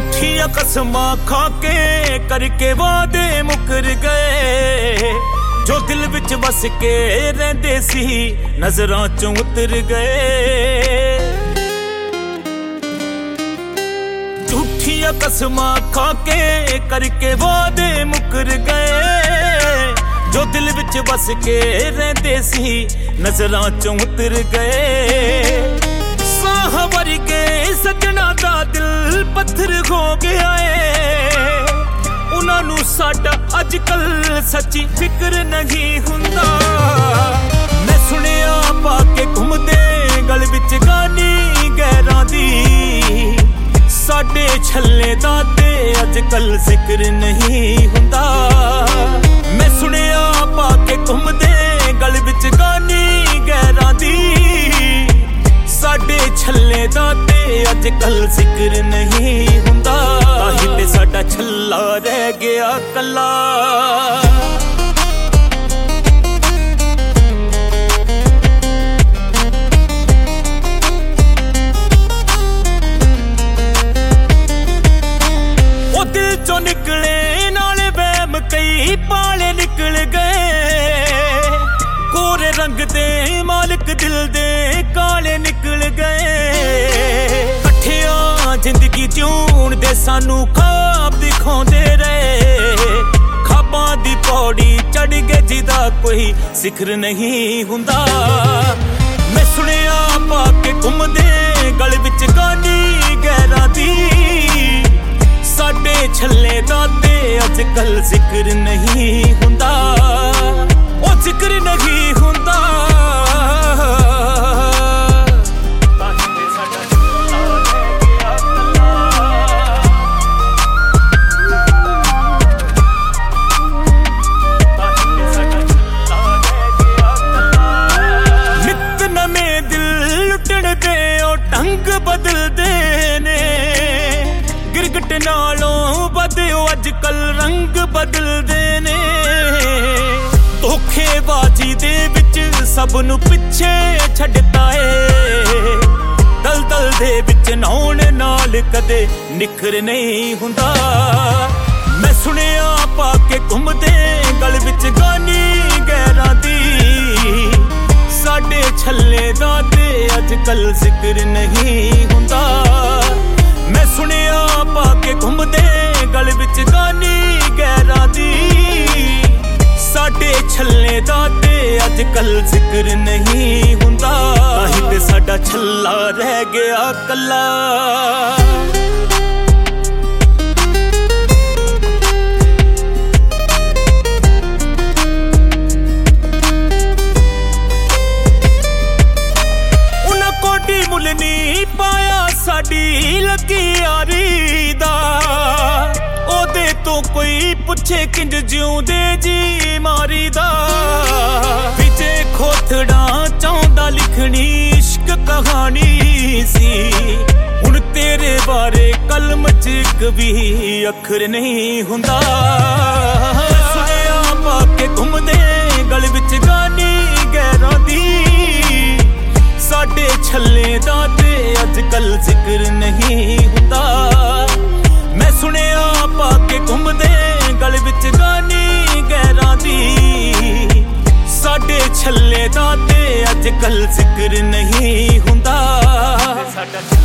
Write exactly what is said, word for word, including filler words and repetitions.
झूठिया कसमां खा के करके वादे मुकर गए, जो दिल विच बस के रहिंदे सी नजरां चों उतर गए। झूठिया कसमां खा के करके वादे मुकर गए, जो दिल विच बस के रहिंदे सी नजरां चों उतर गए। साह वर्गे सजना दा दिल पत्थर हो गया है, उन्हां नूं साडा अजकल सच्ची फिक्र नहीं हुंदा। मैं सुनिया पाके घुमदे गल विच गानी गैरां दी, साडे छल्ले दा ते अजकल जिक्र नहीं हुंदा। मैं सुनिया पाके घुमदे गल विच गानी गैरां दी, साडे छल्ले दा ते अजकल जिक्र नहीं हुंदा। ताही ते साडा छल्ला रह गया कल्ला। ओ दिल चों निकले नाले वहम कई पाले निकल गए, कोरे रंग दे मालिक दिल दे काले निकल गए। कट्ठियां जिंदगी जिउण दे सानू ख्वाब दिखाउंदे रहे, ख्वाबां दी पौड़ी चढ़ गए जिदा कोई सिखर नहीं हुंदा। मैं सुनिया पाके घुमदे गल विच गानी गैरां दी, साडे छल्ले दा ते अजकल जिक्र नहीं हुंदा। ओ जिक्र नहीं हुंदा। नित नवें दिल लुटण दे ओ ढंग बदलदे ने, गिरगट नालों बदे अजकल रंग बदलदे ने। धोखेबाजी दे विच सब नू पिछे छड्डदा ए, दलदल दे विच नौण नाल कदे निखर नहीं हुंदा। मैं सुनिया पाके घुमदे गल विच गानी गैरां दी, साडे छल्ले दा ते अजकल जिक्र नहीं हुंदा। मैं सुनिया पाके घुमदे गल विच गानी गैरां दी, साडे छल्ले दा ते अजकल जिक्र नहीं हुंदा। ताही ते साडा छल्ला रह गया कल्ला। उन्हां कोडी मुल नहीं पाया साडी लगी यारी दा, ओदे तो कोई पुछे किंज जिउंदे जी मारी दा। विचे खोथड़ा चाहुंदा लिखनी इश्क कहानी सी, हुण तेरे बारे कलम च इक भी अखर नहीं हुंदा। सुनिया पाके घुमदे गल विच गानी गैरां दी, साडे छल्ले दा ते अजकल जिक्र नहीं हुंदा। मैं सुनिया पाके घुमदे गल विच गानी गैरां दी, साडे छल्ले दा ते अजकल जिक्र नहीं हुंदा।